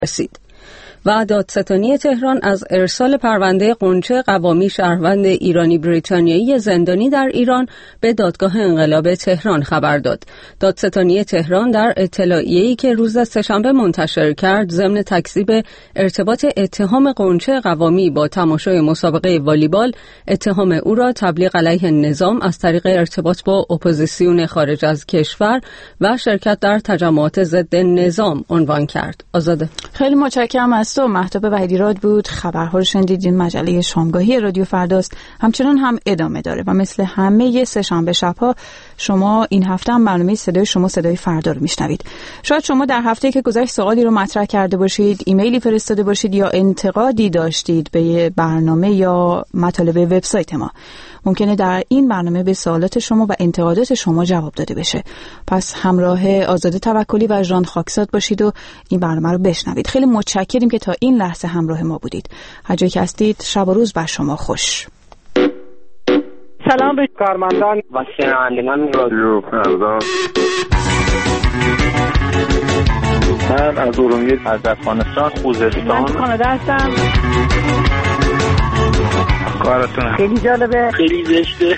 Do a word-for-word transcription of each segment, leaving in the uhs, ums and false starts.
رسید. و دادستانی تهران از ارسال پرونده غنچه قوامی شهروند ایرانی بریتانیایی زندانی در ایران به دادگاه انقلاب تهران خبر داد. دادستانی تهران در اطلاعیه‌ای که روز سه‌شنبه منتشر کرد ضمن تکذیب ارتباط اتهام غنچه قوامی با تماشای مسابقه والیبال، اتهام او را تبلیغ علیه نظام از طریق ارتباط با اپوزیسیون خارج از کشور و شرکت در تجمعات ضد نظام عنوان کرد. آزاده. خیلی متشکرم از تو. مهتاب وحیدی‌راد بود. خبرها رو شنیدید. مجله شامگاهی رادیو فرداست. همچنان هم ادامه داره و مثل همه سه شنبه شب‌ها شما این هفته هم برنامه صدای شما صدای فردا رو میشنوید. شاید شما در هفته‌ای که گذشت سوالی رو مطرح کرده باشید، ایمیلی فرستاده باشید یا انتقادی داشتید به برنامه یا مطالب وبسایت ما. ممکنه در این برنامه به سوالات شما و انتقادات شما جواب داده بشه. پس همراه آزاده توکلی و ژان خاکساد باشید و این برنامه رو بشنوید. خیلی متشکریم که تا این لحظه همراه ما بودید. هر جایی که هستید شب و روز بر شما خوش. سلام به کارمندان و شنوندگان رادیو فردا. من از ارومیه از افغانستان خوزستان من کانادا هستم. کارتون خیلی جالبه، خیلی زشته.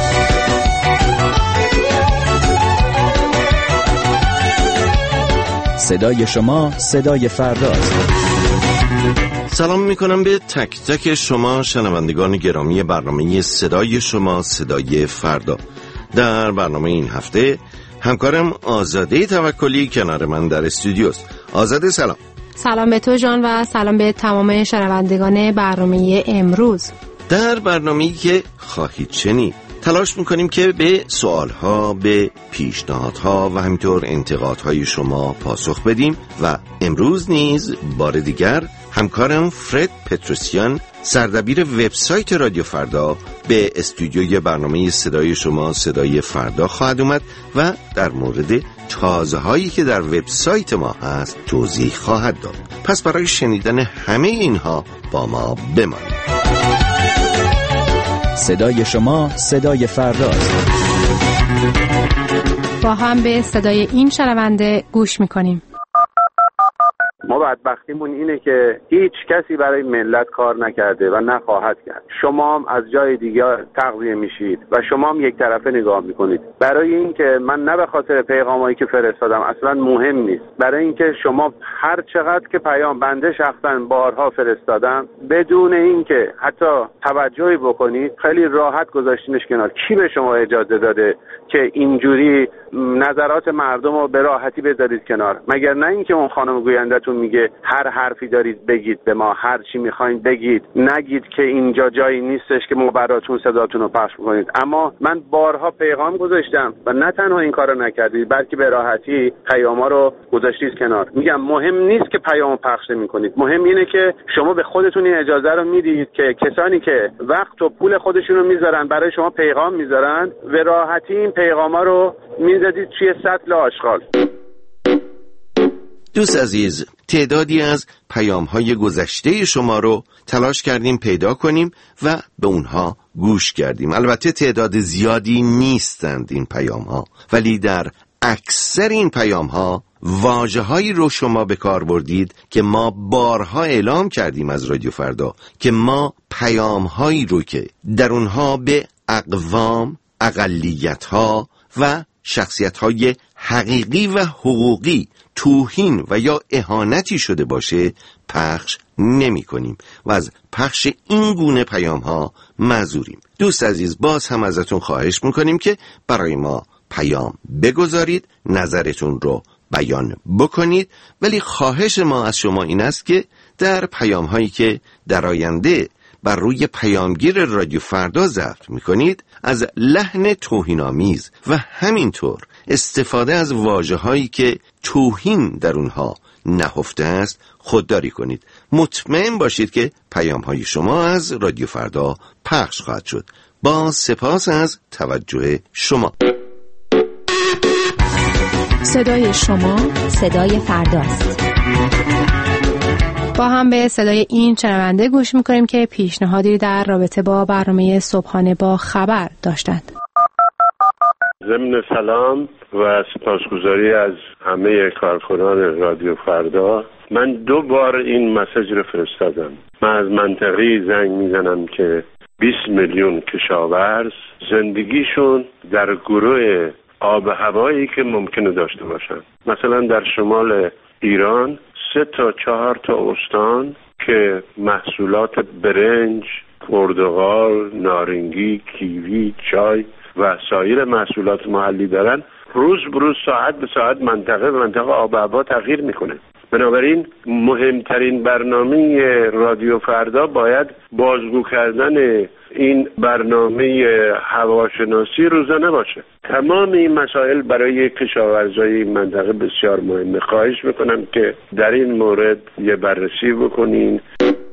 صدای شما صدای فرداست. سلام میکنم به تک تک شما شنوندگان گرامی برنامه صدای شما صدای فردا. در برنامه این هفته همکارم آزاده توکلی کنار من در استودیوست. آزاده سلام. سلام به تو جان و سلام به تمام شنوندگان برنامه امروز. در برنامه‌ای که خواهید شنید تلاش میکنیم که به سوالها، به پیشنهادها و همینطور انتقادهای شما پاسخ بدیم و امروز نیز بار دیگر همکارم فرد پتروسیان سردبیر وبسایت رادیو فردا به استودیوی برنامه صدای شما صدای فردا خواهد اومد و در مورد تازه هایی که در وبسایت ما هست توضیح خواهد داد. پس برای شنیدن همه اینها با ما بمانید. صدای شما صدای فرداست. با هم به صدای این شنونده گوش میکنیم. ما بدبختیمون اینه که هیچ کسی برای ملت کار نکرده و نخواهد کرد. شما هم از جای دیگر تغذیه میشید و شما هم یک طرفه نگاه میکنید. برای اینکه من نه به خاطر پیغامایی که فرستادم اصلا مهم نیست، برای اینکه شما هر چقدر که پیام بنده شخصا بارها فرستادم بدون اینکه حتی توجهی بکنید خیلی راحت گذاشتینش کنار. کی به شما اجازه داده که اینجوری نظرات مردم رو به راحتی بذارید کنار؟ مگر نه اینکه اون خانم گوینده‌تون میگه هر حرفی دارید بگید به ما، هر چی میخواین بگید، نگید که اینجا جایی نیستش که ما براتون صداتون رو پخش کنید. اما من بارها پیغام گذاشتم و نه تنها این کارو نکردید بلکه به راحتی پیاما رو گذاشتید کنار. میگم مهم نیست که پیامو پخش نمی‌کنید، مهم اینه که شما به خودتون این اجازه رو میدید که کسانی که وقت و پول خودشون رو میذارن برای شما پیغام میذارن به راحتی این پیغاما رو میذارید توی سطل آشغال. دوست عزیز، تعدادی از پیام‌های گذشته شما رو تلاش کردیم پیدا کنیم و به اونها گوش کردیم. البته تعداد زیادی نیستند این پیام‌ها، ولی در اکثر این پیام‌ها واژه‌هایی رو شما به کار بردید که ما بارها اعلام کردیم از رادیو فردا که ما پیام‌هایی رو که در اونها به اقوام، اقلیت‌ها و شخصیت‌های حقیقی و حقوقی توهین و یا اهانتی شده باشه پخش نمی کنیم و از پخش این گونه پیام ها معذوریم. دوست عزیز، باز هم ازتون خواهش میکنیم که برای ما پیام بگذارید، نظرتون رو بیان بکنید، ولی خواهش ما از شما این است که در پیام هایی که در آینده بر روی پیامگیر رادیو فردا ضبط میکنید از لحن توهین‌آمیز و همینطور استفاده از واژه‌هایی که توهین در اونها نهفته است خودداری کنید. مطمئن باشید که پیام‌های شما از رادیو فردا پخش خواهد شد. با سپاس از توجه شما. صدای شما صدای فرداست. با هم به صدای این شنونده گوش میکنیم که پیشنهادی در رابطه با برنامه صبحانه با خبر داشتند. ضمن سلام و سپاسگزاری از همه کارکنان رادیو فردا، من دو بار این مسیج رو فرستادم. من از منطقه‌ای زنگ میزنم که بیست میلیون کشاورز زندگیشون در گروه آب و هوایی که ممکنه داشته باشن. مثلا در شمال ایران سه تا چهار تا استان که محصولات برنج، پرتقال، نارنگی، کیوی، چای و سایر محصولات محلی دارن، روز به روز ساعت به ساعت منطقه به منطقه آب و هوا تغییر میکنه. بنابراین مهمترین برنامه رادیو فردا باید بازگو کردن این برنامه هواشناسی روزانه باشه. تمام این مسائل برای کشاورزای این منطقه بسیار مهمه. خواهش میکنم که در این مورد یه بررسی بکنین.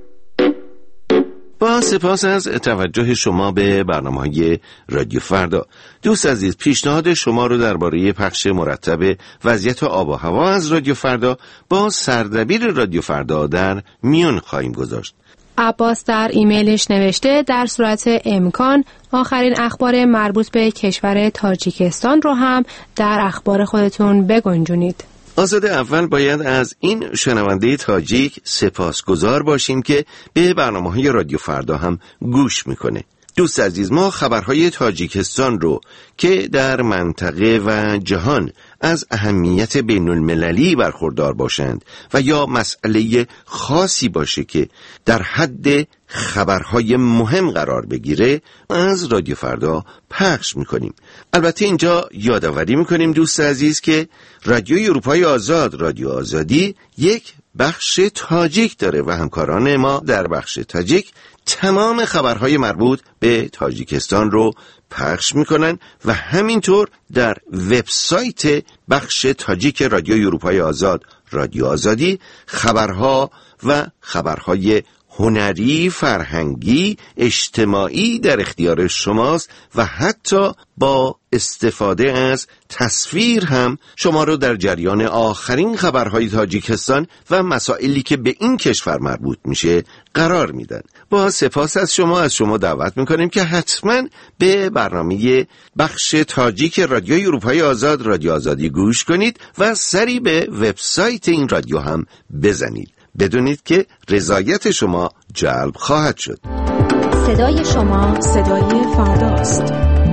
با سپاس از توجه شما به برنامه‌های رادیو فردا. دوست عزیز، پیشنهاد شما رو درباره پخش مرتب وضعیت آب و هوا از رادیو فردا با سردبیر رادیو فردا در میون خواهیم گذاشت. عباس در ایمیلش نوشته در صورت امکان آخرین اخبار مربوط به کشور تاجیکستان رو هم در اخبار خودتون بگنجونید. آزاده، اول باید از این شنونده تاجیک سپاسگزار باشیم که به برنامه‌های رادیو فردا هم گوش میکنه. دوست عزیز، ما خبرهای تاجیکستان رو که در منطقه و جهان از اهمیت بین المللی برخوردار باشند و یا مسئله خاصی باشه که در حد خبرهای مهم قرار بگیره از رادیو فردا پخش میکنیم. البته اینجا یادآوری میکنیم دوست عزیز که رادیوی اروپای آزاد، رادیو آزادی، یک بخش تاجیک داره و همکاران ما در بخش تاجیک تمام خبرهای مربوط به تاجیکستان رو پخش میکنن و همینطور در وبسایت بخش تاجیک رادیوی اروپای آزاد، رادیو آزادی، خبرها و خبرهای هنری، فرهنگی، اجتماعی در اختیار شماست و حتی با استفاده از تصویر هم شما رو در جریان آخرین خبرهای تاجیکستان و مسائلی که به این کشور مربوط میشه قرار میدن. با سپاس از شما از شما دعوت میکنیم که حتما به برنامه بخش تاجیک رادیوی اروپای آزاد، رادیو آزادی گوش کنید و سری به وبسایت این رادیو هم بزنید. بدونید که رضایت شما جلب خواهد شد. صدای شما صدای فرداست.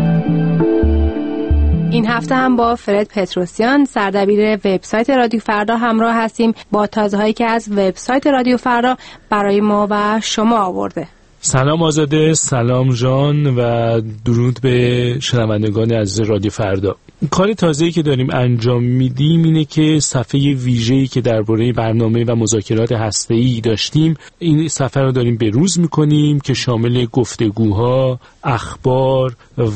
این هفته هم با فرد پتروسیان، سردبیر وبسایت رادیو فردا همراه هستیم با تازه‌هایی که از وبسایت رادیو فردا برای ما و شما آورده. سلام آزاده، سلام جان و درود به شنوندگان عزیز رادیو فردا. کار تازه‌ای که داریم انجام میدیم اینه که صفحه ویژه‌ای که درباره برنامه و مذاکرات هسته‌ای داشتیم، این صفحه رو داریم بروز میکنیم که شامل گفتگوها، اخبار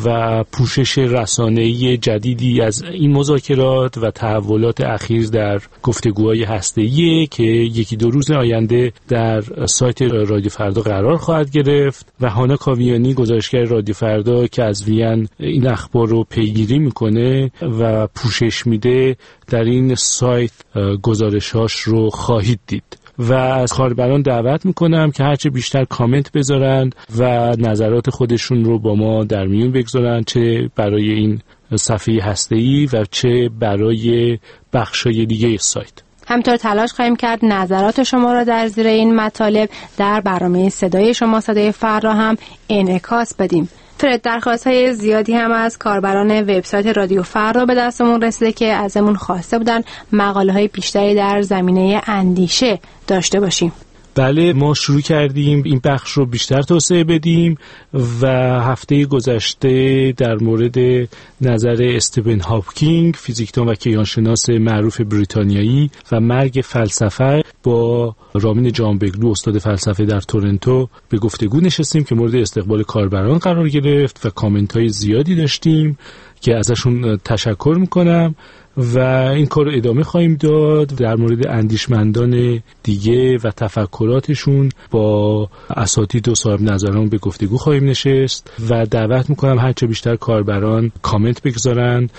و پوشش رسانه‌ای جدیدی از این مذاکرات و تحولات اخیر در گفتگوهای هسته‌ای که یکی دو روز آینده در سایت رادیو فردا قرار خواهد گرفت و هانا کاویانی، گزارشگر رادیو فردا که از وین این اخبار رو پیگیری میکنه و پوشش میده، در این سایت گزارشاش رو خواهید دید و از کاربران دعوت میکنم که هرچه بیشتر کامنت بذارن و نظرات خودشون رو با ما در میون بگذارن، چه برای این صفحه هسته‌ای و چه برای بخشای دیگه سایت. همینطور تلاش خواهیم کرد نظرات شما را در زیر این مطالب در برنامه صدای شما صدای فردا هم انعکاس بدیم. فرد درخواست‌های زیادی هم از کاربران وبسایت رادیو فردا به دستمون رسیده که ازمون خواسته بودن مقاله‌های بیشتری در زمینه اندیشه داشته باشیم. بله، ما شروع کردیم این بخش رو بیشتر توسعه بدیم و هفته گذشته در مورد نظر استیون هاکینگ، فیزیکدان و کیهانشناس معروف بریتانیایی و مرگ فلسفه با رامین جانبگلو، استاد فلسفه در تورنتو، به گفتگو نشستیم که مورد استقبال کاربران قرار گرفت و کامنت‌های زیادی داشتیم که ازشون تشکر میکنم و این کار رو ادامه خواهیم داد. در مورد اندیشمندان دیگه و تفکراتشون با اساتید و صاحب نظران به گفتگو خواهیم نشست و دعوت میکنم هرچه بیشتر کاربران کامنت بگذارن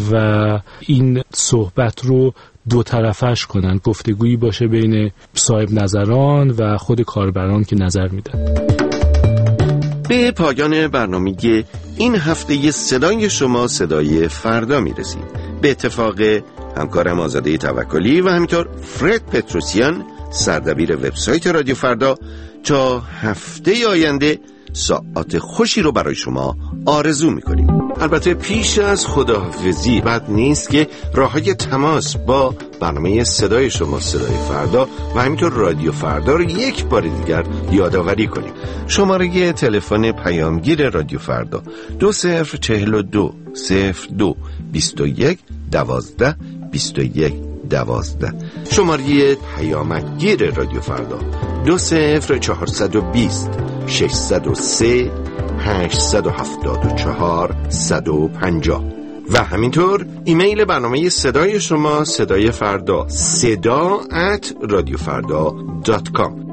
و این صحبت رو دو طرفش کنن، گفتگویی باشه بین صاحب نظران و خود کاربران که نظر میدن. به پایان برنامه این هفته صدای شما صدای فردا میرسیم. به اتفاق همکارم آزاده توکلی و همینطور فرد پتروسیان سردبیر وبسایت رادیو فردا، تا هفته آینده ساعت خوشی رو برای شما آرزو میکنیم. البته پیش از خداحافظی بد نیست که راههای تماس با برنامه صدای شما صدای فردا و همینطور رادیو فردا رو یک بار دیگر یادآوری کنیم. شماره تلفن پیامگیر رادیو فردا دو صفر چهل و دو صفر دو بیست و یک دوازده بیست و یک دوازده. شماره پیامگیر رادیو فردا دو صفر چهارصد و بیست ششصد و سه هشتصد و هفتاد و چهار صد و پنجاه و همینطور ایمیل برنامه صدای شما صدای فردا صدا ات رادیو فردا دات کام.